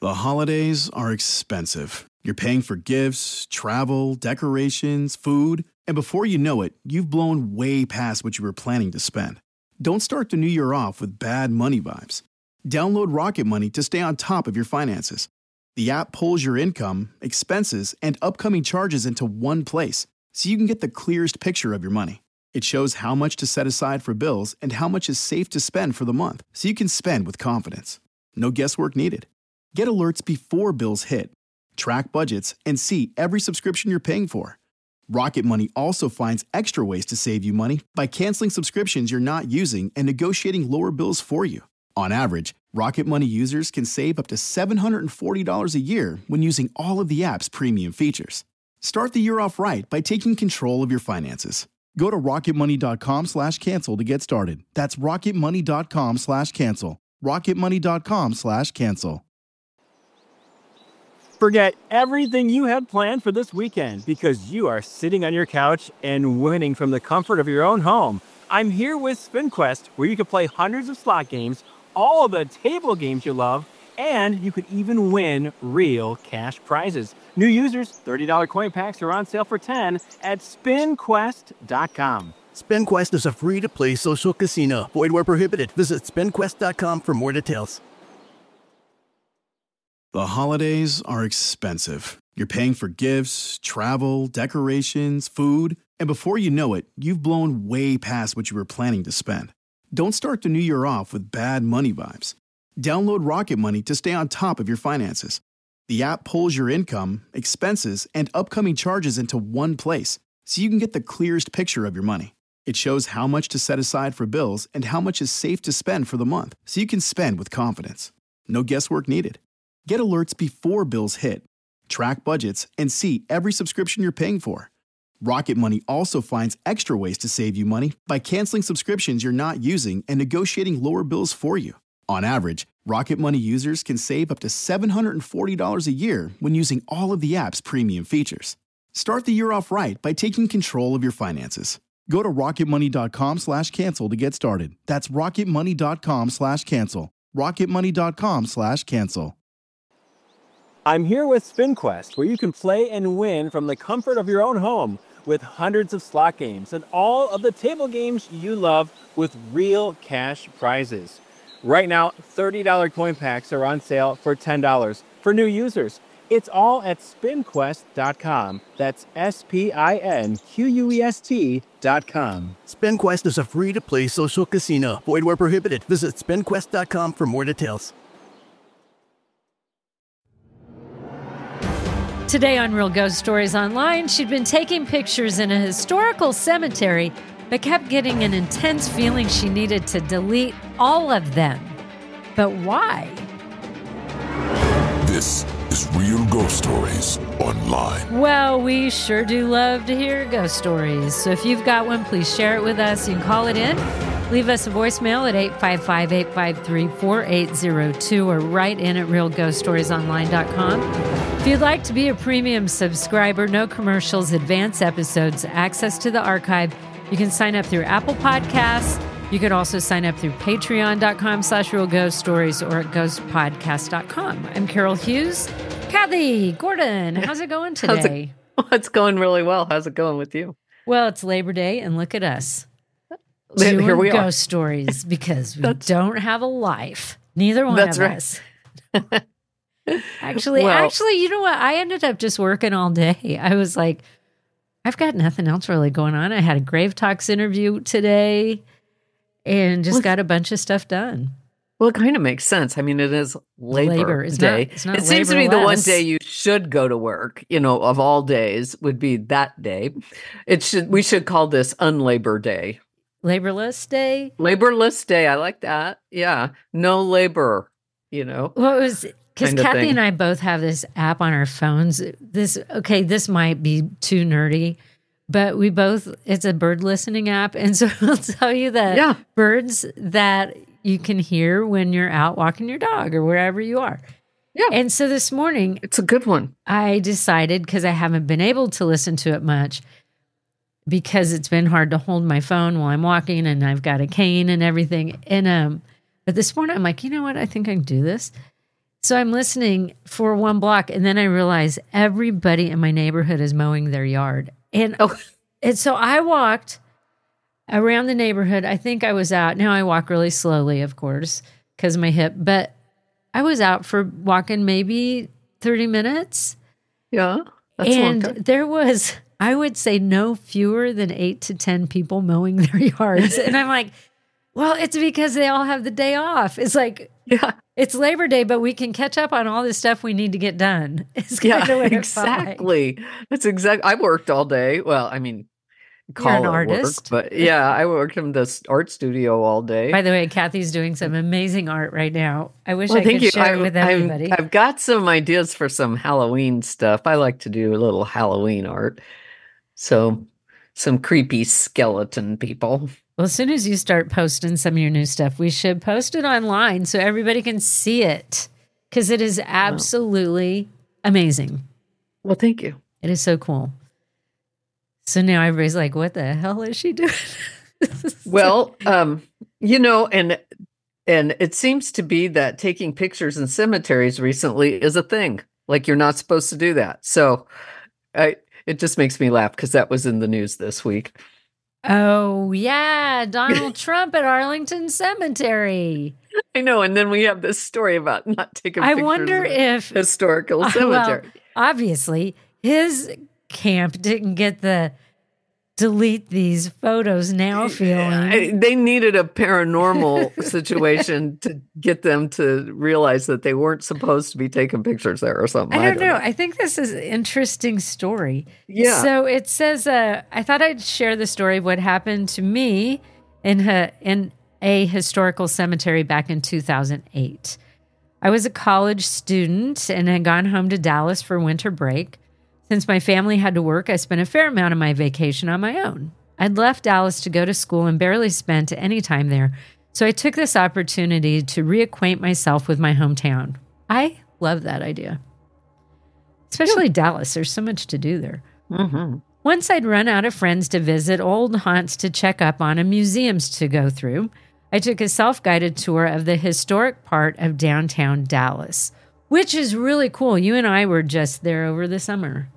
The holidays are expensive. You're paying for gifts, travel, decorations, food, and before you know it, you've blown way past what you were planning to spend. Don't start the new year off with bad money vibes. Download Rocket Money to stay on top of your finances. The app pulls your income, expenses, and upcoming charges into one place, so you can get the clearest picture of your money. It shows how much to set aside for bills and how much is safe to spend for the month, so you can spend with confidence. No guesswork needed. Get alerts before bills hit. Track budgets and see every subscription you're paying for. Rocket Money also finds extra ways to save you money by canceling subscriptions you're not using and negotiating lower bills for you. On average, Rocket Money users can save up to $740 a year when using all of the app's premium features. Start the year off right by taking control of your finances. Go to rocketmoney.com/cancel to get started. That's rocketmoney.com/cancel. rocketmoney.com/cancel. Forget everything you had planned for this weekend because you are sitting on your couch and winning from the comfort of your own home. I'm here with SpinQuest, where you can play hundreds of slot games, all of the table games you love, and you could even win real cash prizes. New users, $30 coin packs are on sale for $10 at SpinQuest.com. SpinQuest is a free-to-play social casino. Void where prohibited. Visit SpinQuest.com for more details. The holidays are expensive. You're paying for gifts, travel, decorations, food, and before you know it, you've blown way past what you were planning to spend. Don't start the new year off with bad money vibes. Download Rocket Money to stay on top of your finances. The app pulls your income, expenses, and upcoming charges into one place, so you can get the clearest picture of your money. It shows how much to set aside for bills and how much is safe to spend for the month, so you can spend with confidence. No guesswork needed. Get alerts before bills hit. Track budgets and see every subscription you're paying for. Rocket Money also finds extra ways to save you money by canceling subscriptions you're not using and negotiating lower bills for you. On average, Rocket Money users can save up to $740 a year when using all of the app's premium features. Start the year off right by taking control of your finances. Go to rocketmoney.com/cancel to get started. That's rocketmoney.com/cancel. rocketmoney.com/cancel. I'm here with SpinQuest, where you can play and win from the comfort of your own home with hundreds of slot games and all of the table games you love with real cash prizes. Right now, $30 coin packs are on sale for $10 for new users. It's all at SpinQuest.com. That's SpinQuest.com. SpinQuest is a free-to-play social casino. Void where prohibited. Visit SpinQuest.com for more details. Today on Real Ghost Stories Online, she'd been taking pictures in a historical cemetery, but kept getting an intense feeling she needed to delete all of them. But why? This is Real Ghost Stories Online. Well, we sure do love to hear ghost stories. So if you've got one, please share it with us. You can call it in. Leave us a voicemail at 855-853-4802 or write in at realghoststoriesonline.com. If you'd like to be a premium subscriber, no commercials, advanced episodes, access to the archive, you can sign up through Apple Podcasts. You could also sign up through patreon.com/realghoststories or at ghostpodcast.com. I'm Carol Hughes. Kathy Gordon, how's it going today? It's going really well. How's it going with you? Well, it's Labor Day, and look at us. Here we are. Ghost stories because we don't have a life. Neither one of us. Actually, you know what? I ended up just working all day. I was like, I've got nothing else really going on. I had a Grave Talks interview today and just got a bunch of stuff done. Well, it kind of makes sense. I mean, it is Labor Day. It's not it seems to be the one day you should go to work, of all days would be that day. We should call this Unlabor Day. Laborless Day? Laborless Day. I like that. Yeah. No labor, Well, it was because Kathy and I both have this app on our phones. This might be too nerdy, but it's a bird listening app. And so it'll tell you the birds that you can hear when you're out walking your dog or wherever you are. Yeah. And so this morning, it's a good one. I decided, because I haven't been able to listen to it much, because it's been hard to hold my phone while I'm walking and I've got a cane and everything. And but this morning I'm like, you know what? I think I can do this. So I'm listening for 1 block, and then I realize everybody in my neighborhood is mowing their yard. And so I walked around the neighborhood. I think I was out. Now I walk really slowly, of course, because of my hip. But I was out for walking maybe 30 minutes. Yeah. That's a long time. There was, I would say, no fewer than 8 to 10 people mowing their yards. And I'm like, well, it's because they all have the day off. It's like, yeah, it's Labor Day, but we can catch up on all the stuff we need to get done. It's kind of exactly. That's exactly. I worked all day. Well, I mean, you're an artist, work, but yeah, I worked in this art studio all day. By the way, Kathy's doing some amazing art right now. I wish I could share it with everybody. I've got some ideas for some Halloween stuff. I like to do a little Halloween art. So some creepy skeleton people. Well, as soon as you start posting some of your new stuff, we should post it online so everybody can see it, because it is absolutely amazing. Well, thank you. It is so cool. So now everybody's like, what the hell is she doing? Well, you know, and it seems to be that taking pictures in cemeteries recently is a thing. Like, you're not supposed to do that. So it just makes me laugh because that was in the news this week. Oh, yeah. Donald Trump at Arlington Cemetery. I know. And then we have this story about not taking pictures. I wonder if historical cemetery. Well, obviously, his camp didn't get the delete these photos now feeling. They needed a paranormal situation to get them to realize that they weren't supposed to be taking pictures there or something. I don't know. I think this is an interesting story. Yeah. So it says, I thought I'd share the story of what happened to me in a historical cemetery back in 2008. I was a college student and had gone home to Dallas for winter break. Since my family had to work, I spent a fair amount of my vacation on my own. I'd left Dallas to go to school and barely spent any time there, so I took this opportunity to reacquaint myself with my hometown. I love that idea. Especially Dallas. There's so much to do there. Mm-hmm. Once I'd run out of friends to visit, old haunts to check up on, and museums to go through, I took a self-guided tour of the historic part of downtown Dallas, which is really cool. You and I were just there over the summer.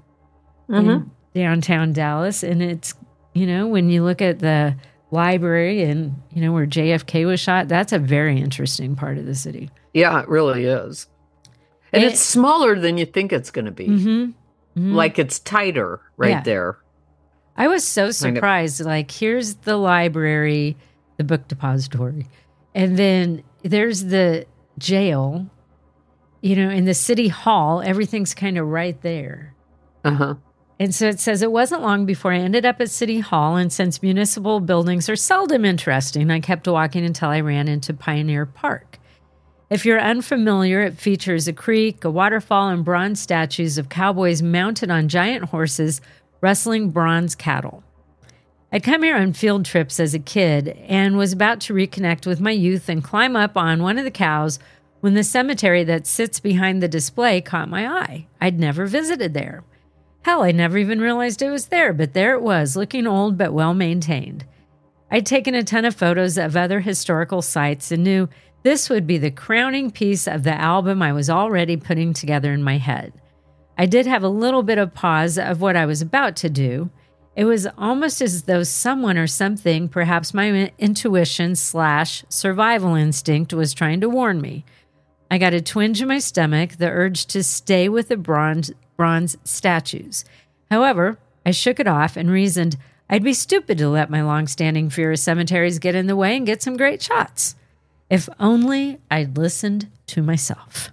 In downtown Dallas. And it's, you know, when you look at the library and, you know, where JFK was shot, that's a very interesting part of the city. Yeah, it really is. And it's smaller than you think it's going to be. Like, it's tighter there. I was so surprised. Like, here's the library, the book depository. And then there's the jail, you know, in the city hall. Everything's kind of right there. Uh-huh. And so it says, it wasn't long before I ended up at City Hall, and since municipal buildings are seldom interesting, I kept walking until I ran into Pioneer Park. If you're unfamiliar, it features a creek, a waterfall, and bronze statues of cowboys mounted on giant horses rustling bronze cattle. I'd come here on field trips as a kid and was about to reconnect with my youth and climb up on one of the cows when the cemetery that sits behind the display caught my eye. I'd never visited there. Hell, I never even realized it was there, but there it was, looking old but well-maintained. I'd taken a ton of photos of other historical sites and knew this would be the crowning piece of the album I was already putting together in my head. I did have a little bit of pause of what I was about to do. It was almost as though someone or something, perhaps my intuition/survival instinct, was trying to warn me. I got a twinge in my stomach, the urge to stay with the bronze statues. However, I shook it off and reasoned I'd be stupid to let my long-standing fear of cemeteries get in the way and get some great shots. If only I'd listened to myself.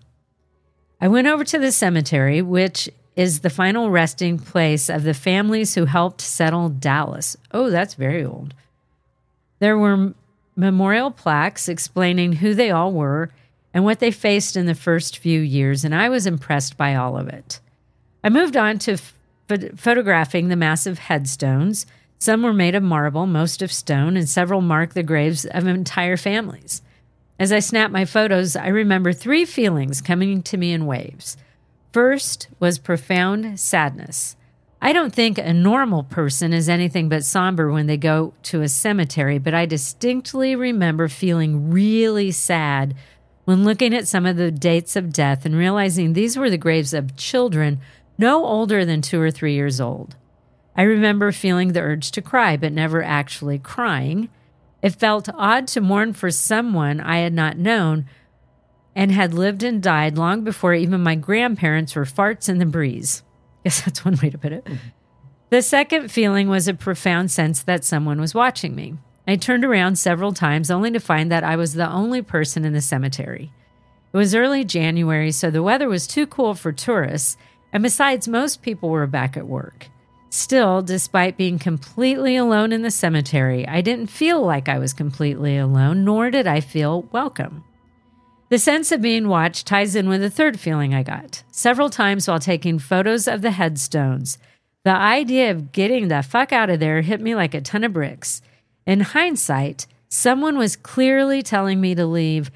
I went over to the cemetery, which is the final resting place of the families who helped settle Dallas. Oh, that's very old. There were memorial plaques explaining who they all were and what they faced in the first few years, and I was impressed by all of it. I moved on to photographing the massive headstones. Some were made of marble, most of stone, and several mark the graves of entire families. As I snapped my photos, I remember 3 feelings coming to me in waves. First was profound sadness. I don't think a normal person is anything but somber when they go to a cemetery, but I distinctly remember feeling really sad when looking at some of the dates of death and realizing these were the graves of children no older than 2 or 3 years old. I remember feeling the urge to cry, but never actually crying. It felt odd to mourn for someone I had not known and had lived and died long before even my grandparents were farts in the breeze. Yes, that's one way to put it. Mm-hmm. The second feeling was a profound sense that someone was watching me. I turned around several times only to find that I was the only person in the cemetery. It was early January, so the weather was too cool for tourists, and besides, most people were back at work. Still, despite being completely alone in the cemetery, I didn't feel like I was completely alone, nor did I feel welcome. The sense of being watched ties in with the third feeling I got. Several times while taking photos of the headstones, the idea of getting the fuck out of there hit me like a ton of bricks. In hindsight, someone was clearly telling me to leave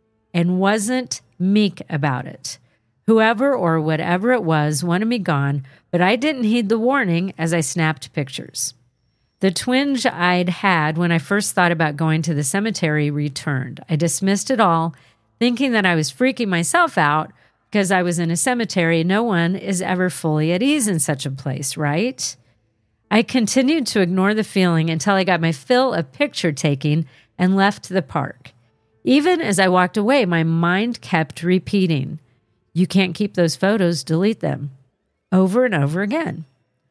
and wasn't meek about it. Whoever or whatever it was wanted me gone, but I didn't heed the warning as I snapped pictures. The twinge I'd had when I first thought about going to the cemetery returned. I dismissed it all, thinking that I was freaking myself out because I was in a cemetery. No one is ever fully at ease in such a place, right? I continued to ignore the feeling until I got my fill of picture taking and left the park. Even as I walked away, my mind kept repeating, "You can't keep those photos, delete them," over and over again.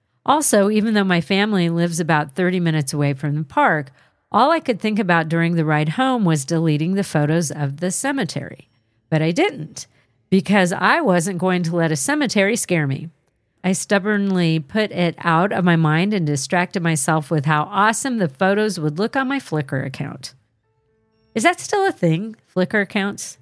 Also, even though my family lives about 30 minutes away from the park, all I could think about during the ride home was deleting the photos of the cemetery. But I didn't, because I wasn't going to let a cemetery scare me. I stubbornly put it out of my mind and distracted myself with how awesome the photos would look on my Flickr account. Is that still a thing, Flickr accounts?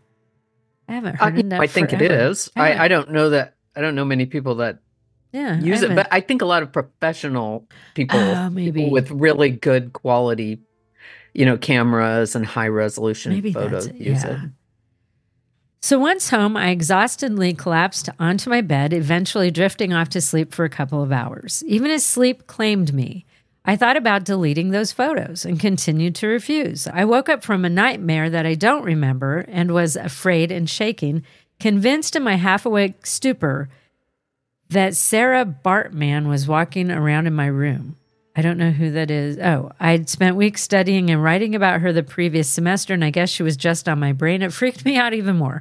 I haven't heard of that. I think forever. It is. I don't know that. I don't know many people that use it, but I think a lot of professional people, people with really good quality, cameras and high resolution photos use it. So once home, I exhaustedly collapsed onto my bed, eventually drifting off to sleep for a couple of hours. Even as sleep claimed me, I thought about deleting those photos and continued to refuse. I woke up from a nightmare that I don't remember and was afraid and shaking, convinced in my half-awake stupor that Sarah Bartman was walking around in my room. I don't know who that is. Oh, I'd spent weeks studying and writing about her the previous semester, and I guess she was just on my brain. It freaked me out even more.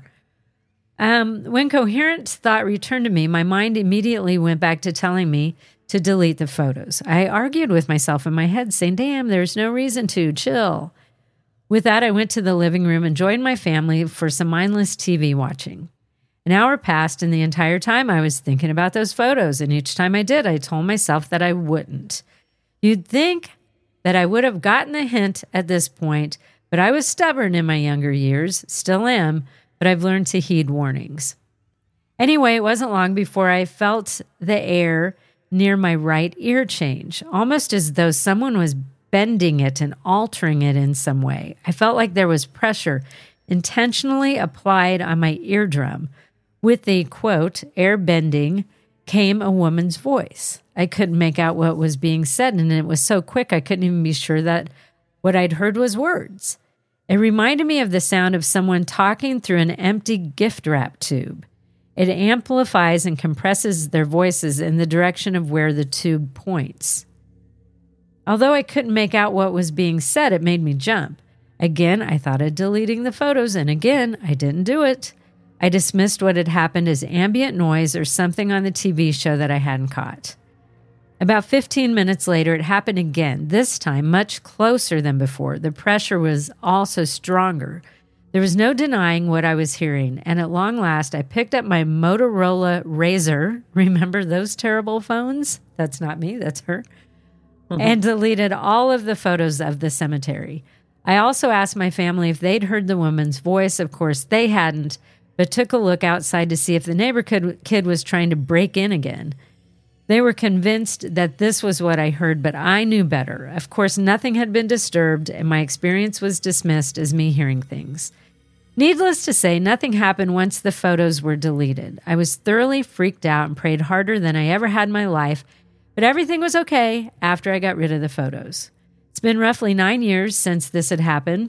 When coherent thought returned to me, my mind immediately went back to telling me to delete the photos. I argued with myself in my head, saying, damn, there's no reason to. Chill. With that, I went to the living room and joined my family for some mindless TV watching. An hour passed, and the entire time I was thinking about those photos, and each time I did, I told myself that I wouldn't. You'd think that I would have gotten the hint at this point, but I was stubborn in my younger years, still am, but I've learned to heed warnings. Anyway, it wasn't long before I felt the air near my right ear change, almost as though someone was bending it and altering it in some way. I felt like there was pressure intentionally applied on my eardrum. With the, quote, air bending came a woman's voice. I couldn't make out what was being said, and it was so quick I couldn't even be sure that what I'd heard was words. It reminded me of the sound of someone talking through an empty gift wrap tube. It amplifies and compresses their voices in the direction of where the tube points. Although I couldn't make out what was being said, it made me jump. Again, I thought of deleting the photos, and again, I didn't do it. I dismissed what had happened as ambient noise or something on the TV show that I hadn't caught. About 15 minutes later, it happened again, this time much closer than before. The pressure was also stronger. There was no denying what I was hearing, and at long last, I picked up my Motorola Razr. Remember those terrible phones? That's not me, that's her. Mm-hmm. And deleted all of the photos of the cemetery. I also asked my family if they'd heard the woman's voice. Of course, they hadn't, but took a look outside to see if the neighbor kid was trying to break in again. They were convinced that this was what I heard, but I knew better. Of course, nothing had been disturbed, and my experience was dismissed as me hearing things. Needless to say, nothing happened once the photos were deleted. I was thoroughly freaked out and prayed harder than I ever had in my life, but everything was okay after I got rid of the photos. It's been roughly 9 years since this had happened.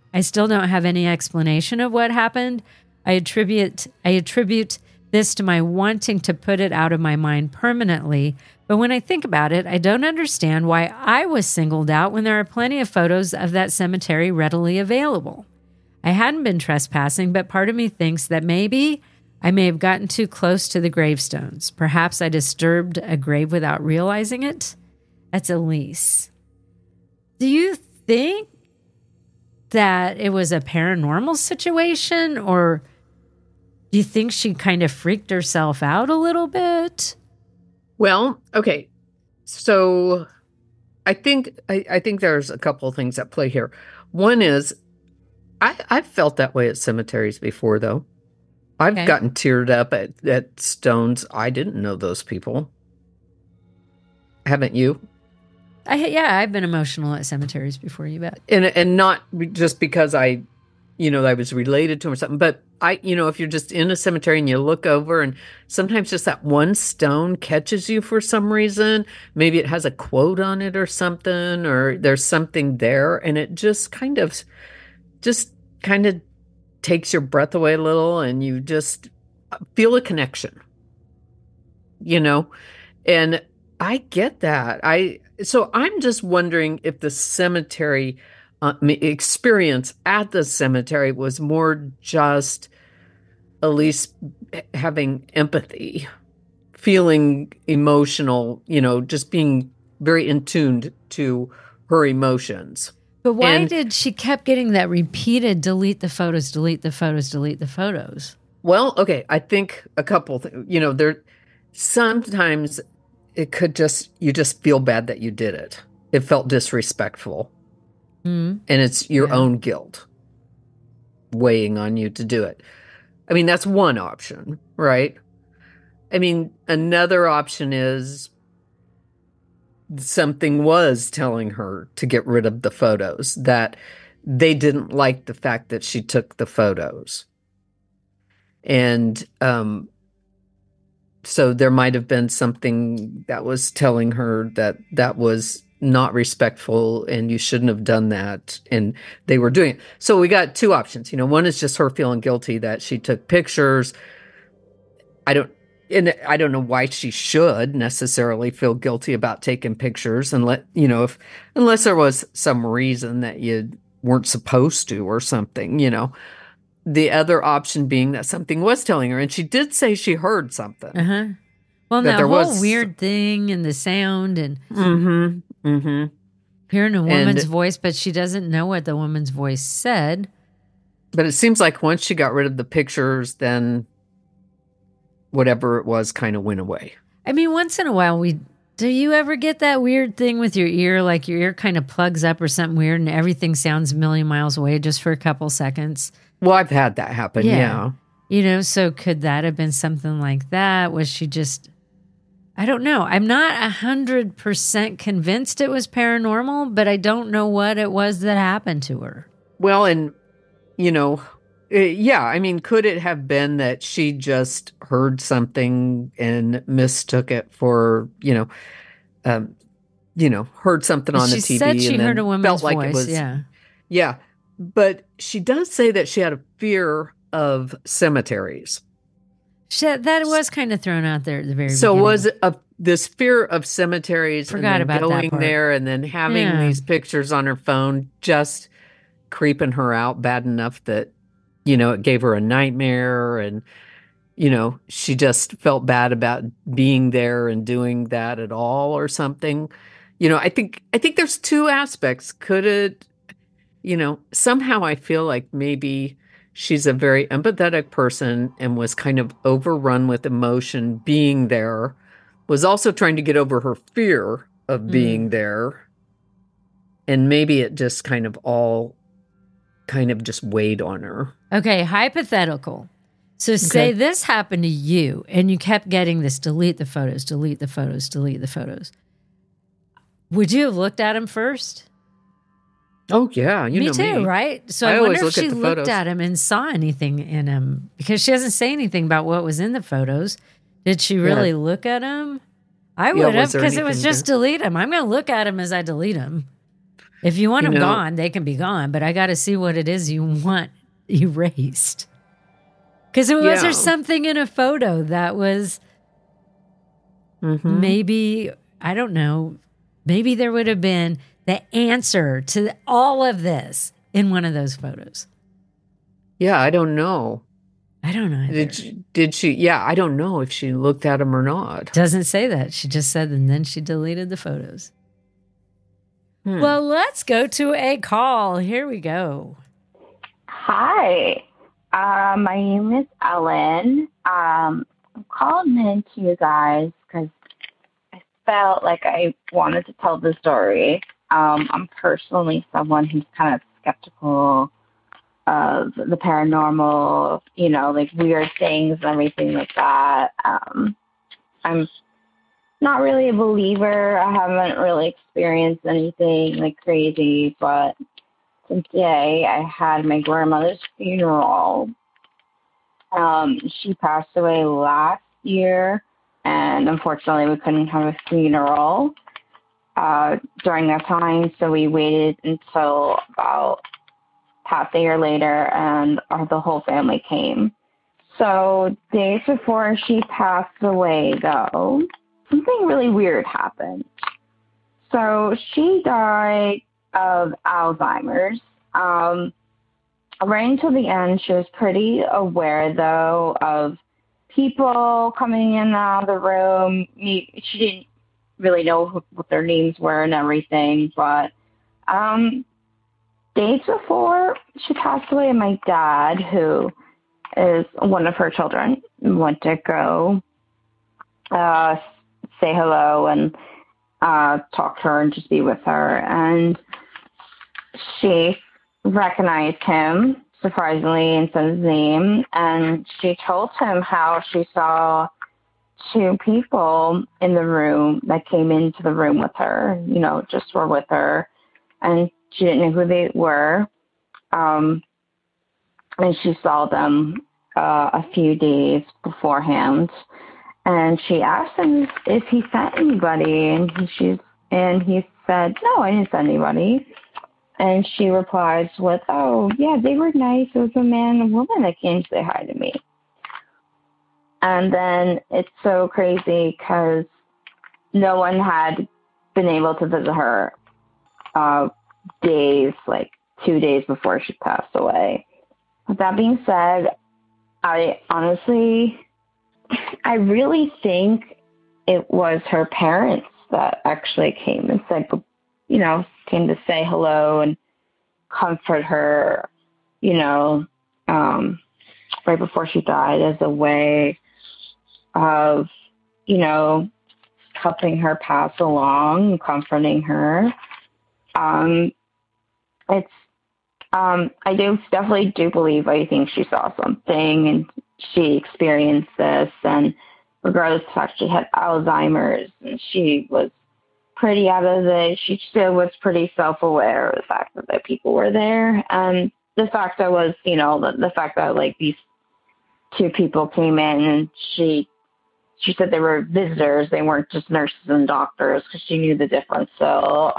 I still don't have any explanation of what happened. I attribute this to my wanting to put it out of my mind permanently. But when I think about it, I don't understand why I was singled out when there are plenty of photos of that cemetery readily available. I hadn't been trespassing, but part of me thinks that maybe I may have gotten too close to the gravestones. Perhaps I disturbed a grave without realizing it. That's Elise. Do you think that it was a paranormal situation, or do you think she kind of freaked herself out a little bit? Well, okay. So I think there's a couple of things at play here. One is I've felt that way at cemeteries before, though. I've gotten teared up at stones. I didn't know those people. Haven't you? I've been emotional at cemeteries before, you bet. And not just because I was related to them or something, but if you're just in a cemetery and you look over and sometimes just that one stone catches you for some reason, maybe it has a quote on it or something, or there's something there, and it just kind of takes your breath away a little, and you just feel a connection, and I get that. So I'm just wondering if the cemetery experience at the cemetery was more just Elise having empathy, feeling emotional, just being very in tune to her emotions. But why did she kept getting that repeated delete the photos, delete the photos, delete the photos? Well, okay, I think a couple things. There sometimes it could you just feel bad that you did it. It felt disrespectful. And it's your own guilt weighing on you to do it. I mean, that's one option, right? I mean, another option is something was telling her to get rid of the photos, that they didn't like the fact that she took the photos. And so there might have been something that was telling her that was not respectful and you shouldn't have done that, and they were doing it. So we got two options. One is just her feeling guilty that she took pictures. I don't know why she should necessarily feel guilty about taking pictures, unless there was some reason that you weren't supposed to or something. The other option being that something was telling her, and she did say she heard something. Well, that whole weird thing and the sound and hearing a woman's voice, but she doesn't know what the woman's voice said. But it seems like once she got rid of the pictures, then whatever it was kind of went away. I mean, once in a while, do you ever get that weird thing with your ear, like your ear kind of plugs up or something weird and everything sounds a million miles away just for a couple seconds? Well, I've had that happen, yeah. So could that have been something like that? Was she just... I don't know. I'm not 100% convinced it was paranormal, but I don't know what it was that happened to her. Well, and, I mean, could it have been that she just heard something and mistook it for, heard something on the TV? She said she heard a woman's voice, it was, yeah. But she does say that she had a fear of cemeteries. That was kind of thrown out there at the very beginning. So was this fear of cemeteries and then going there and then having these pictures on her phone just creeping her out bad enough that, it gave her a nightmare, and, she just felt bad about being there and doing that at all or something. I think there's two aspects. Could it, somehow I feel like maybe she's a very empathetic person and was kind of overrun with emotion being there, was also trying to get over her fear of being there. And maybe it just kind of just weighed on her. Okay, hypothetical. So say this happened to you and you kept getting this delete the photos, delete the photos, delete the photos. Would you have looked at them first? Oh, yeah. Me too, right? So I wonder if she looked at him and saw anything in him, because she doesn't say anything about what was in the photos. Did she really look at him? I would have, because it was just delete him. I'm going to look at him as I delete him. If you want them gone, they can be gone, but I got to see what it is you want erased. Because was there something in a photo that was maybe, I don't know, maybe there would have been the answer to all of this in one of those photos. Yeah, I don't know. I don't know. Did she? Yeah, I don't know if she looked at them or not. Doesn't say that. She just said, and then she deleted the photos. Well, let's go to a call. Here we go. Hi. My name is Ellen. I'm calling in to you guys because I felt like I wanted to tell the story. I'm personally someone who's kind of skeptical of the paranormal, like weird things and everything like that. I'm not really a believer. I haven't really experienced anything like crazy, but today I had my grandmother's funeral. She passed away last year, and unfortunately we couldn't have a funeral during that time, so we waited until about half a year later, and the whole family came. So days before she passed away, though, something really weird happened. So she died of Alzheimer's. Right until the end, she was pretty aware, though, of people coming in and out of the room. She didn't really know what their names were and everything, but days before she passed away, my dad, who is one of her children, went to go say hello and talk to her and just be with her. And she recognized him, surprisingly, and said his name. And she told him how she saw two people in the room that came into the room with her, just were with her. And she didn't know who they were. And she saw them a few days beforehand. And she asked him if he sent anybody, and he said, "No, I didn't send anybody." And she replies with, "Oh, yeah, they were nice. It was a man and a woman that came to say hi to me." And then it's so crazy because no one had been able to visit her days, like 2 days before she passed away. With that being said, I really think it was her parents that actually came and said, came to say hello and comfort her, right before she died, as a way of, helping her pass along and comforting her. I definitely believe, I think she saw something and she experienced this, and regardless of the fact she had Alzheimer's and she was pretty out of it, she still was pretty self-aware of the fact that people were there. And the fact that was, the fact that like these two people came in and she said they were visitors, they weren't just nurses and doctors, because she knew the difference. So,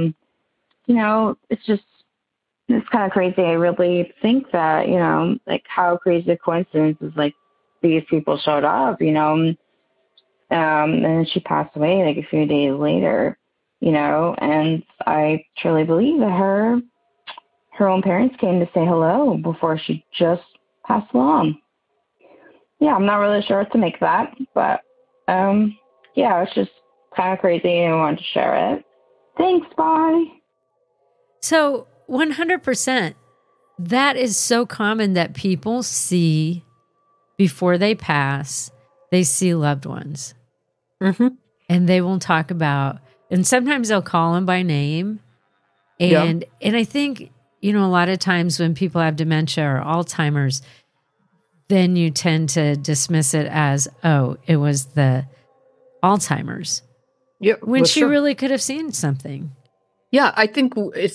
it's kind of crazy. I really think that, like how crazy a coincidence is, like these people showed up, and then she passed away like a few days later, and I truly believe that her own parents came to say hello before she just passed along. Yeah, I'm not really sure what to make of that, but it's just kind of crazy and I wanted to share it. Thanks, bye. So 100%, that is so common that people see before they pass, they see loved ones. Mm-hmm. And they will talk about, and sometimes they'll call them by name. And I think, a lot of times when people have dementia or Alzheimer's, then you tend to dismiss it as, oh, it was the Alzheimer's. Yeah, when she really could have seen something. Yeah, I think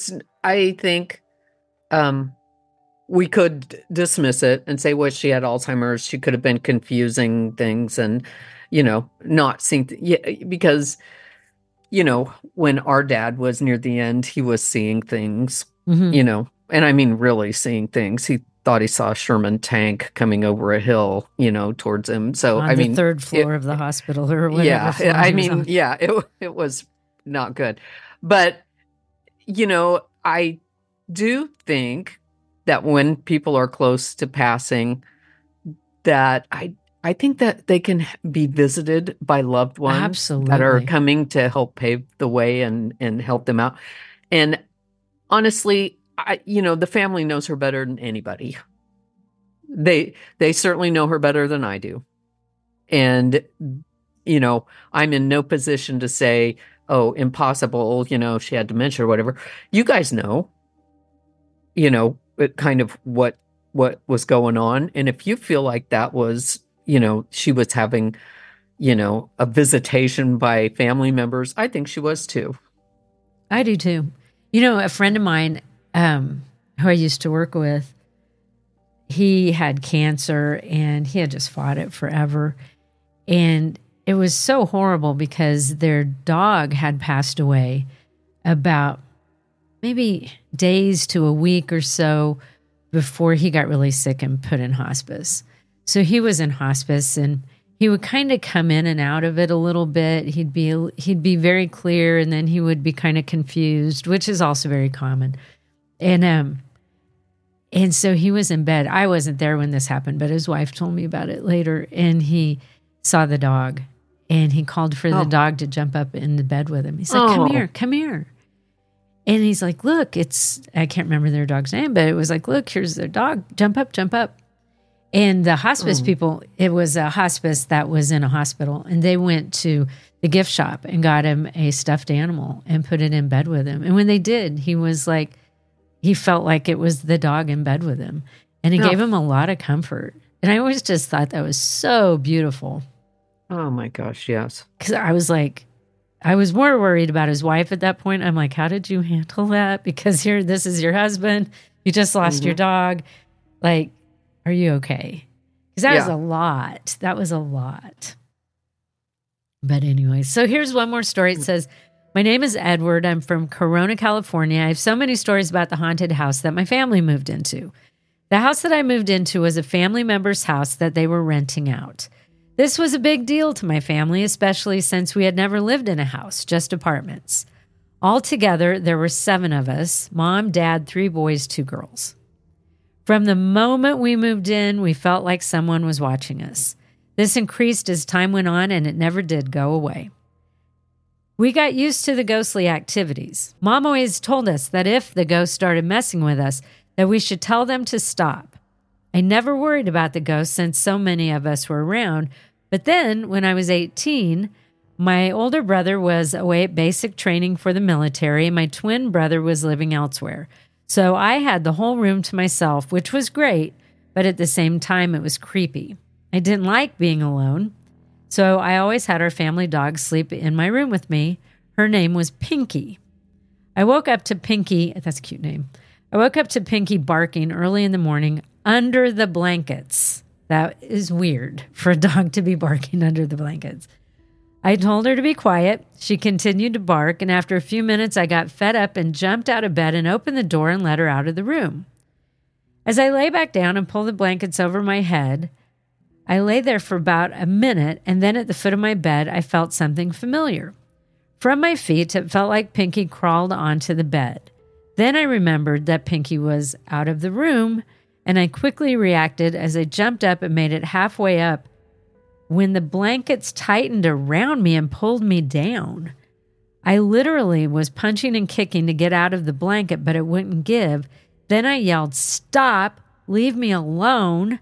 we could dismiss it and say, well, she had Alzheimer's. She could have been confusing things and, not seeing, because, when our dad was near the end, he was seeing things, Mm-hmm. and I mean, really seeing things. He thought he saw a Sherman tank coming over a hill, towards him. So, On the third floor of the hospital or whatever. Yeah. floor I he was mean, on. yeah, it was not good. But, I do think that when people are close to passing, that I think that they can be visited by loved ones that are Absolutely. coming to help pave the way and help them out. And honestly, the family knows her better than anybody. They certainly know her better than I do. And, I'm in no position to say, oh, impossible, she had dementia or whatever. You guys know, kind of what was going on. And if you feel like that was, she was having, a visitation by family members, I think she was too. I do too. A friend of mine who I used to work with, he had cancer and he had just fought it forever. And it was so horrible because their dog had passed away about maybe days to a week or so before he got really sick and put in hospice. So he was in hospice and he would kind of come in and out of it a little bit. He'd be very clear and then he would be kind of confused, which is also very common. And so he was in bed. I wasn't there when this happened, but his wife told me about it later. And he saw the dog and he called for the dog to jump up in the bed with him. He's like, come here. And he's like, look, I can't remember their dog's name, but it was like, look, here's their dog. Jump up, jump up. And the hospice people, it was a hospice that was in a hospital, and they went to the gift shop and got him a stuffed animal and put it in bed with him. And when they did, he was like, he felt like it was the dog in bed with him. And it gave him a lot of comfort. And I always just thought that was so beautiful. Oh my gosh, yes. Because I was like, I was more worried about his wife at that point. I'm like, how did you handle that? Because this is your husband. You just lost your dog. Like, are you okay? Because that was a lot. That was a lot. But anyway, so here's one more story. It says, my name is Edward. I'm from Corona, California. I have so many stories about the haunted house that my family moved into. The house that I moved into was a family member's house that they were renting out. This was a big deal to my family, especially since we had never lived in a house, just apartments. Altogether, there were 7 of us, mom, dad, 3 boys, 2 girls. From the moment we moved in, we felt like someone was watching us. This increased as time went on, and it never did go away. We got used to the ghostly activities. Mom always told us that if the ghosts started messing with us, that we should tell them to stop. I never worried about the ghosts since so many of us were around, but then when I was 18, my older brother was away at basic training for the military, and my twin brother was living elsewhere. So I had the whole room to myself, which was great, but at the same time, it was creepy. I didn't like being alone, so I always had our family dog sleep in my room with me. Her name was Pinky. I woke up to Pinky, that's a cute name. I woke up to Pinky barking early in the morning under the blankets. That is weird for a dog to be barking under the blankets. I told her to be quiet. She continued to bark, and after a few minutes, I got fed up and jumped out of bed and opened the door and let her out of the room. As I lay back down and pulled the blankets over my head, I lay there for about a minute, and then at the foot of my bed, I felt something familiar. From my feet, it felt like Pinky crawled onto the bed. Then I remembered that Pinky was out of the room, and I quickly reacted as I jumped up and made it halfway up when the blankets tightened around me and pulled me down. I literally was punching and kicking to get out of the blanket, but it wouldn't give. Then I yelled, "Stop! Leave me alone!"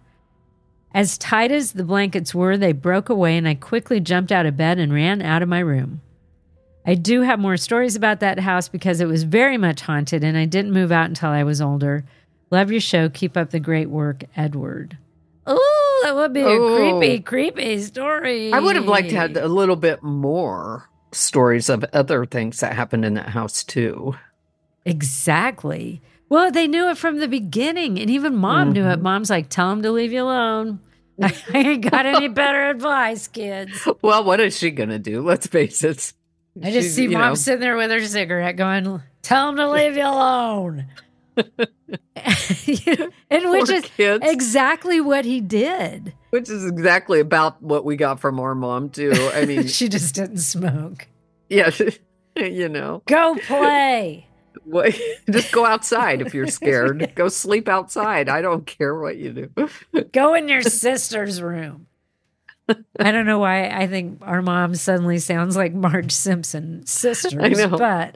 As tight as the blankets were, they broke away, and I quickly jumped out of bed and ran out of my room. I do have more stories about that house because it was very much haunted, and I didn't move out until I was older. Love your show. Keep up the great work, Edward. Oh, that would be a creepy story. I would have liked to have a little bit more stories of other things that happened in that house, too. Exactly. Well, they knew it from the beginning, and even Mom knew it. Mom's like, tell him to leave you alone. I ain't got any better advice, kids. Well, what is she going to do? Let's face it. I just see Mom sitting there with her cigarette going, tell him to leave you alone. And which is exactly what he did. Which is exactly about what we got from our mom, too. I mean, she just didn't smoke. Yeah, Go play. Just go outside if you're scared. Go sleep outside. I don't care what you do. Go in your sister's room. I don't know why I think our mom suddenly sounds like Marge Simpson sisters, I know.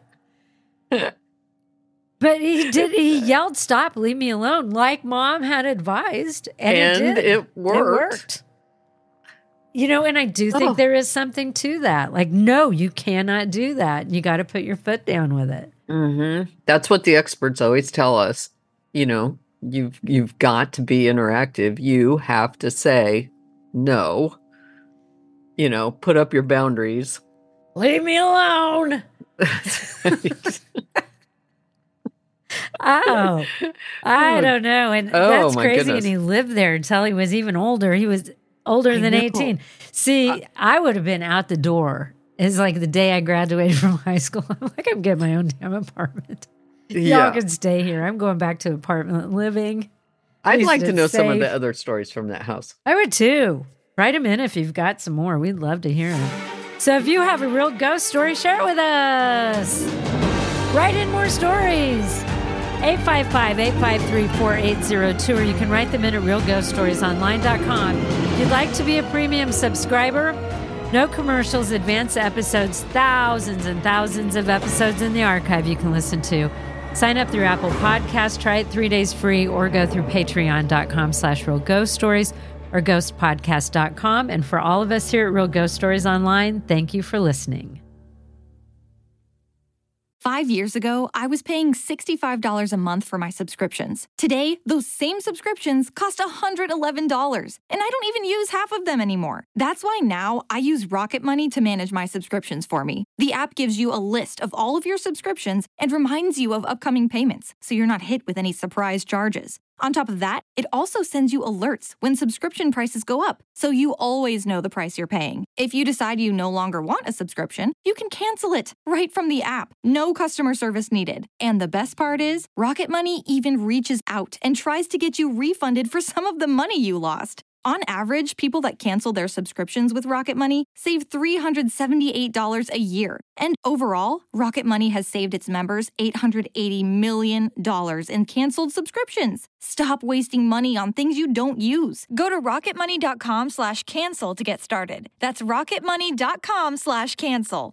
But he yelled, stop, leave me alone, like Mom had advised. And it worked. And I do think there is something to that. Like, no, you cannot do that. You got to put your foot down with it. Mm-hmm. That's what the experts always tell us. You've got to be interactive. You have to say no. Put up your boundaries. Leave me alone. I don't know. And that's crazy. Goodness. And he lived there until he was even older. He was older than 18. See, I would have been out the door. It's like the day I graduated from high school. I'm like, I'm getting my own damn apartment. Y'all can stay here. I'm going back to apartment living. I'd like to know some of the other stories from that house. I would too. Write them in if you've got some more. We'd love to hear them. So if you have a real ghost story, share it with us. Write in more stories. 855-853-4802, or you can write them in at realghoststoriesonline.com. If you'd like to be a premium subscriber, no commercials, advanced episodes, thousands and thousands of episodes in the archive you can listen to. Sign up through Apple Podcasts, try it 3 days free, or go through patreon.com/realghoststories or ghostpodcast.com. And for all of us here at Real Ghost Stories Online, thank you for listening. 5 years ago, I was paying $65 a month for my subscriptions. Today, those same subscriptions cost $111, and I don't even use half of them anymore. That's why now I use Rocket Money to manage my subscriptions for me. The app gives you a list of all of your subscriptions and reminds you of upcoming payments, so you're not hit with any surprise charges. On top of that, it also sends you alerts when subscription prices go up, so you always know the price you're paying. If you decide you no longer want a subscription, you can cancel it right from the app. No customer service needed. And the best part is, Rocket Money even reaches out and tries to get you refunded for some of the money you lost. On average, people that cancel their subscriptions with Rocket Money save $378 a year. And overall, Rocket Money has saved its members $880 million in canceled subscriptions. Stop wasting money on things you don't use. Go to rocketmoney.com/cancel to get started. That's rocketmoney.com/cancel.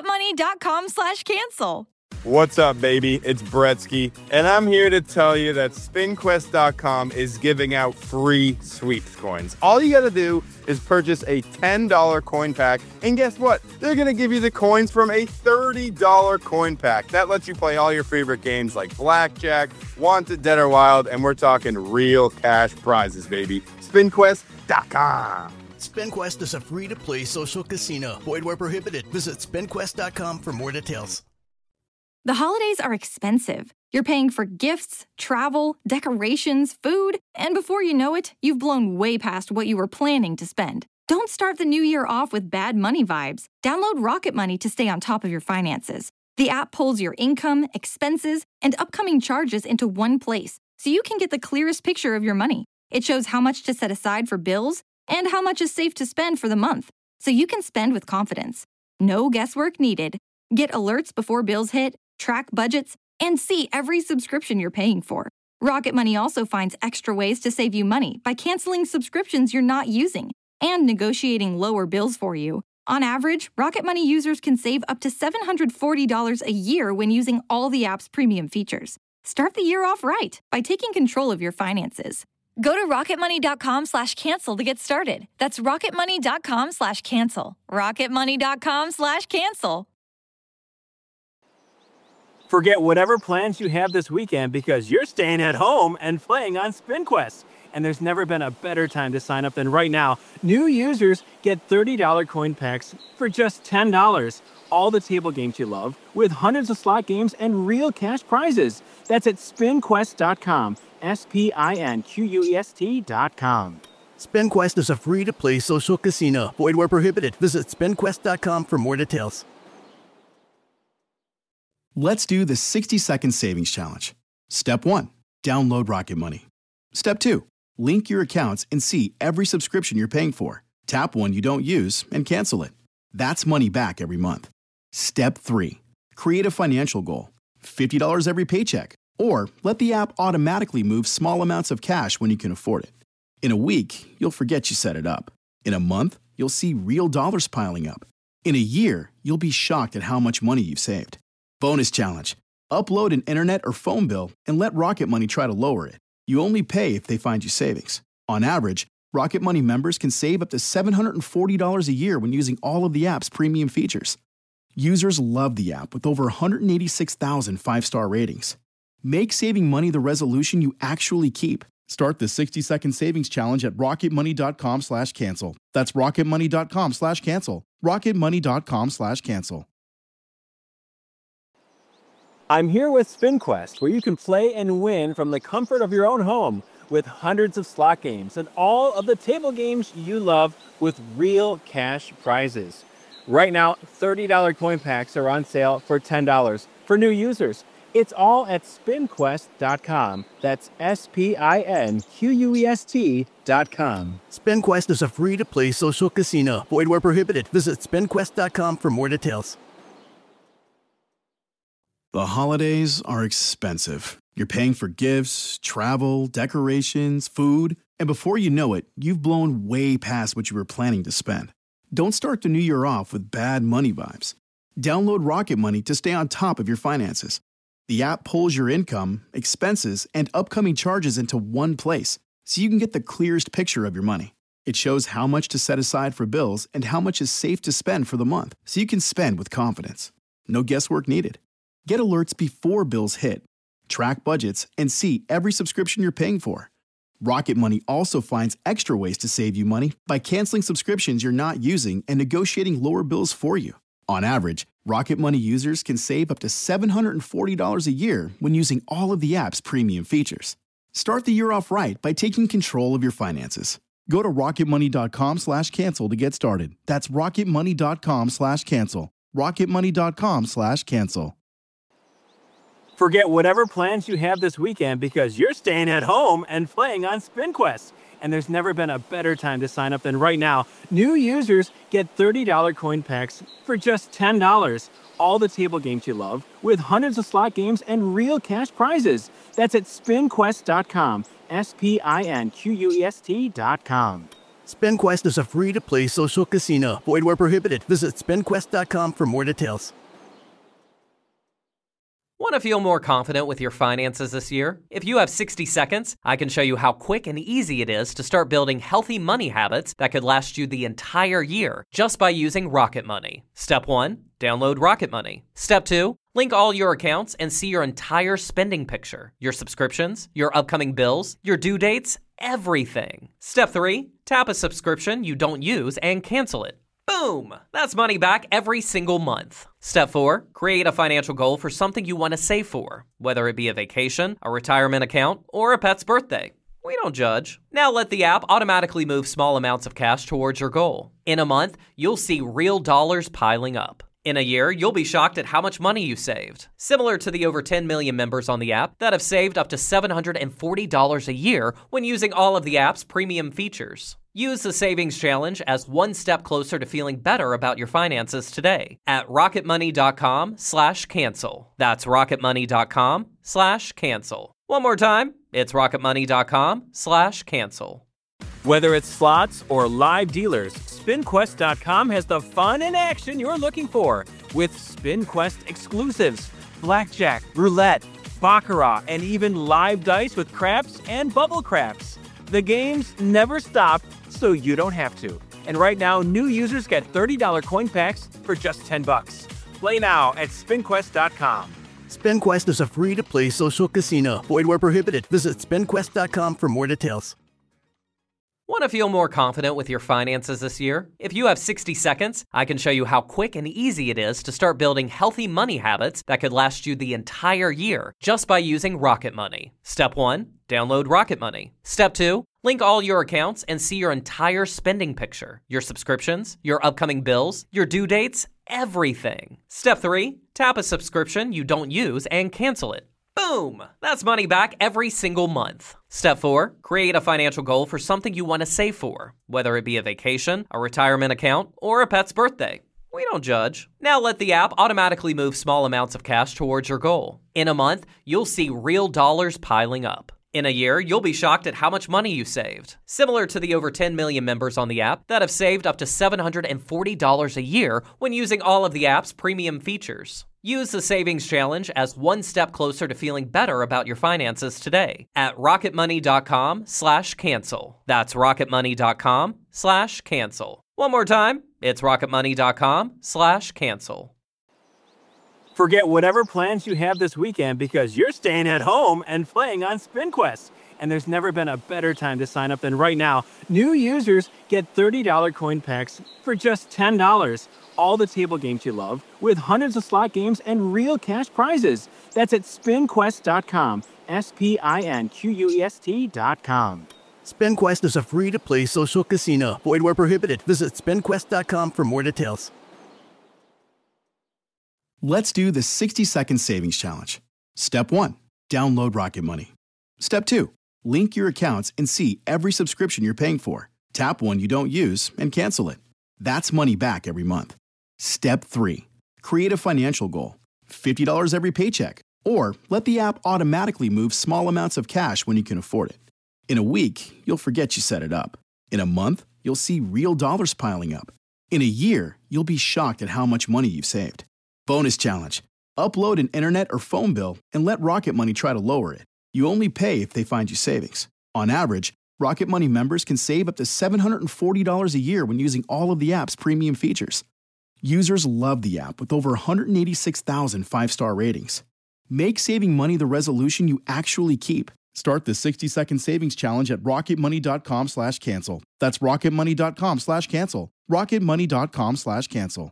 rocketmoney.com/cancel. What's up, baby? It's Bretsky, and I'm here to tell you that SpinQuest.com is giving out free sweeps coins. All you gotta do is purchase a $10 coin pack, and guess what? They're gonna give you the coins from a $30 coin pack. That lets you play all your favorite games like Blackjack, Wanted, Dead or Wild, and we're talking real cash prizes, baby. SpinQuest.com. SpinQuest is a free-to-play social casino. Void where prohibited. Visit SpinQuest.com for more details. The holidays are expensive. You're paying for gifts, travel, decorations, food, and before you know it, you've blown way past what you were planning to spend. Don't start the new year off with bad money vibes. Download Rocket Money to stay on top of your finances. The app pulls your income, expenses, and upcoming charges into one place, so you can get the clearest picture of your money. It shows how much to set aside for bills and how much is safe to spend for the month, so you can spend with confidence. No guesswork needed. Get alerts before bills hit, track budgets, and see every subscription you're paying for. Rocket Money also finds extra ways to save you money by canceling subscriptions you're not using and negotiating lower bills for you. On average, Rocket Money users can save up to $740 a year when using all the app's premium features. Start the year off right by taking control of your finances. Go to rocketmoney.com/cancel to get started. That's rocketmoney.com/cancel. rocketmoney.com/cancel. Forget whatever plans you have this weekend because you're staying at home and playing on SpinQuest. And there's never been a better time to sign up than right now. New users get $30 coin packs for just $10. All the table games you love with hundreds of slot games and real cash prizes. That's at SpinQuest.com. SpinQuest.com. SpinQuest is a free-to-play social casino. Void where prohibited. Visit SpinQuest.com for more details. Let's do the 60-second savings challenge. Step 1, download Rocket Money. Step 2, link your accounts and see every subscription you're paying for. Tap one you don't use and cancel it. That's money back every month. Step 3, create a financial goal. $50 every paycheck. Or let the app automatically move small amounts of cash when you can afford it. In a week, you'll forget you set it up. In a month, you'll see real dollars piling up. In a year, you'll be shocked at how much money you've saved. Bonus challenge. Upload an internet or phone bill and let Rocket Money try to lower it. You only pay if they find you savings. On average, Rocket Money members can save up to $740 a year when using all of the app's premium features. Users love the app with over 186,000 five-star ratings. Make saving money the resolution you actually keep. Start the 60-second savings challenge at rocketmoney.com/cancel. That's rocketmoney.com/cancel. rocketmoney.com/cancel. I'm here with SpinQuest, where you can play and win from the comfort of your own home with hundreds of slot games and all of the table games you love with real cash prizes. Right now, $30 coin packs are on sale for $10 for new users. It's all at SpinQuest.com. That's SpinQuest.com. SpinQuest is a free-to-play social casino. Void where prohibited. Visit SpinQuest.com for more details. The holidays are expensive. You're paying for gifts, travel, decorations, food, and before you know it, you've blown way past what you were planning to spend. Don't start the new year off with bad money vibes. Download Rocket Money to stay on top of your finances. The app pulls your income, expenses, and upcoming charges into one place, so you can get the clearest picture of your money. It shows how much to set aside for bills and how much is safe to spend for the month, so you can spend with confidence. No guesswork needed. Get alerts before bills hit, track budgets, and see every subscription you're paying for. Rocket Money also finds extra ways to save you money by canceling subscriptions you're not using and negotiating lower bills for you. On average, Rocket Money users can save up to $740 a year when using all of the app's premium features. Start the year off right by taking control of your finances. Go to rocketmoney.com/cancel to get started. That's rocketmoney.com/cancel. rocketmoney.com/cancel. Forget whatever plans you have this weekend because you're staying at home and playing on SpinQuest. And there's never been a better time to sign up than right now. New users get $30 coin packs for just $10. All the table games you love with hundreds of slot games and real cash prizes. That's at SpinQuest.com. SpinQuest.com. SpinQuest is a free-to-play social casino. Void where prohibited. Visit SpinQuest.com for more details. Want to feel more confident with your finances this year? If you have 60 seconds, I can show you how quick and easy it is to start building healthy money habits that could last you the entire year just by using Rocket Money. Step 1, download Rocket Money. Step 2, link all your accounts and see your entire spending picture, your subscriptions, your upcoming bills, your due dates, everything. Step 3, tap a subscription you don't use and cancel it. Boom! That's money back every single month. Step 4, create a financial goal for something you want to save for, whether it be a vacation, a retirement account, or a pet's birthday. We don't judge. Now let the app automatically move small amounts of cash towards your goal. In a month, you'll see real dollars piling up. In a year, you'll be shocked at how much money you saved. Similar to the over 10 million members on the app that have saved up to $740 a year when using all of the app's premium features. Use the Savings Challenge as one step closer to feeling better about your finances today at rocketmoney.com/cancel. That's rocketmoney.com/cancel. One more time, it's rocketmoney.com/cancel. Whether it's slots or live dealers, SpinQuest.com has the fun and action you're looking for with SpinQuest exclusives, blackjack, roulette, baccarat, and even live dice with craps and bubble craps. The games never stop, so you don't have to. And right now, new users get $30 coin packs for just $10. Play now at SpinQuest.com. SpinQuest is a free-to-play social casino. Void where prohibited. Visit SpinQuest.com for more details. Want to feel more confident with your finances this year? If you have 60 seconds, I can show you how quick and easy it is to start building healthy money habits that could last you the entire year just by using Rocket Money. Step 1, download Rocket Money. Step 2, Link all your accounts and see your entire spending picture, your subscriptions, your upcoming bills, your due dates, everything. Step 3, tap a subscription you don't use and cancel it. Boom! That's money back every single month. Step 4, create a financial goal for something you want to save for, whether it be a vacation, a retirement account, or a pet's birthday. We don't judge. Now let the app automatically move small amounts of cash towards your goal. In a month, you'll see real dollars piling up. In a year, you'll be shocked at how much money you saved. Similar to the over 10 million members on the app that have saved up to $740 a year when using all of the app's premium features. Use the Savings Challenge as one step closer to feeling better about your finances today at rocketmoney.com/cancel. That's rocketmoney.com/cancel. One more time, it's rocketmoney.com/cancel. Forget whatever plans you have this weekend because you're staying at home and playing on SpinQuest. And there's never been a better time to sign up than right now. New users get $30 coin packs for just $10. All the table games you love with hundreds of slot games and real cash prizes. That's at spinquest.com. SPINQUEST.com. SpinQuest is a free-to-play social casino. Void where prohibited. Visit spinquest.com for more details. Let's do the 60-second savings challenge. Step 1, download Rocket Money. Step 2, link your accounts and see every subscription you're paying for. Tap one you don't use and cancel it. That's money back every month. Step 3, create a financial goal. $50 every paycheck. Or let the app automatically move small amounts of cash when you can afford it. In a week, you'll forget you set it up. In a month, you'll see real dollars piling up. In a year, you'll be shocked at how much money you've saved. Bonus challenge. Upload an internet or phone bill and let Rocket Money try to lower it. You only pay if they find you savings. On average, Rocket Money members can save up to $740 a year when using all of the app's premium features. Users love the app with over 186,000 five-star ratings. Make saving money the resolution you actually keep. Start the 60-second savings challenge at rocketmoney.com/cancel. That's rocketmoney.com/cancel. rocketmoney.com/cancel.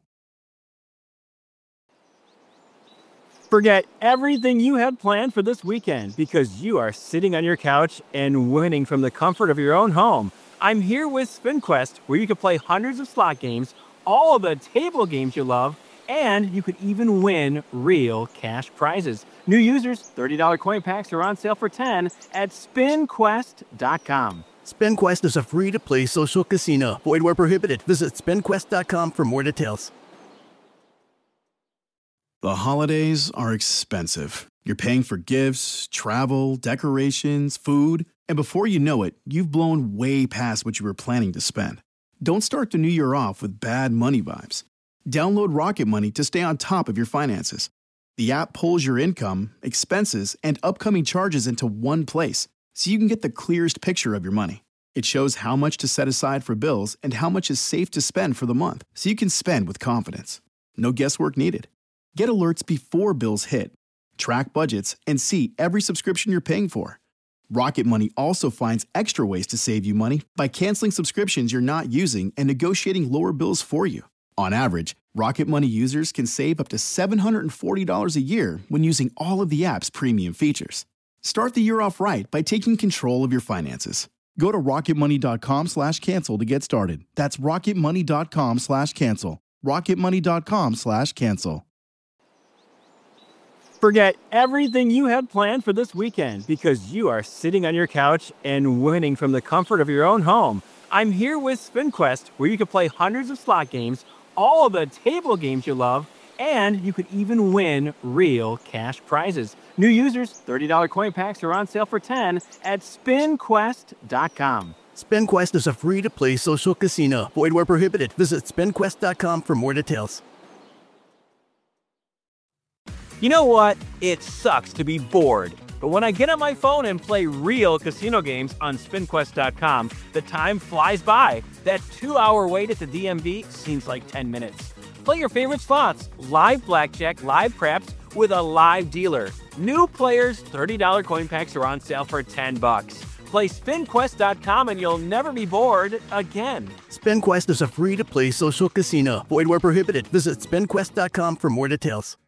Forget everything you had planned for this weekend because you are sitting on your couch and winning from the comfort of your own home. I'm here with SpinQuest, where you can play hundreds of slot games, all of the table games you love, and you could even win real cash prizes. New users, $30 coin packs are on sale for $10 at spinquest.com. SpinQuest is a free-to-play social casino. Void where prohibited. Visit spinquest.com for more details. The holidays are expensive. You're paying for gifts, travel, decorations, food, and before you know it, you've blown way past what you were planning to spend. Don't start the new year off with bad money vibes. Download Rocket Money to stay on top of your finances. The app pulls your income, expenses, and upcoming charges into one place, so you can get the clearest picture of your money. It shows how much to set aside for bills and how much is safe to spend for the month, so you can spend with confidence. No guesswork needed. Get alerts before bills hit, track budgets, and see every subscription you're paying for. Rocket Money also finds extra ways to save you money by canceling subscriptions you're not using and negotiating lower bills for you. On average, Rocket Money users can save up to $740 a year when using all of the app's premium features. Start the year off right by taking control of your finances. Go to rocketmoney.com/cancel to get started. That's rocketmoney.com/cancel. rocketmoney.com/cancel. Forget everything you had planned for this weekend because you are sitting on your couch and winning from the comfort of your own home. I'm here with SpinQuest, where you can play hundreds of slot games, all of the table games you love, and you could even win real cash prizes. New users, $30 coin packs are on sale for $10 at spinquest.com. SpinQuest is a free-to-play social casino. Void where prohibited. Visit spinquest.com for more details. You know what? It sucks to be bored. But when I get on my phone and play real casino games on SpinQuest.com, the time flies by. That 2-hour wait at the DMV seems like 10 minutes. Play your favorite slots, live blackjack, live craps with a live dealer. New players, $30 coin packs are on sale for $10. Play SpinQuest.com and you'll never be bored again. SpinQuest is a free-to-play social casino. Void where prohibited. Visit spinquest.com for more details.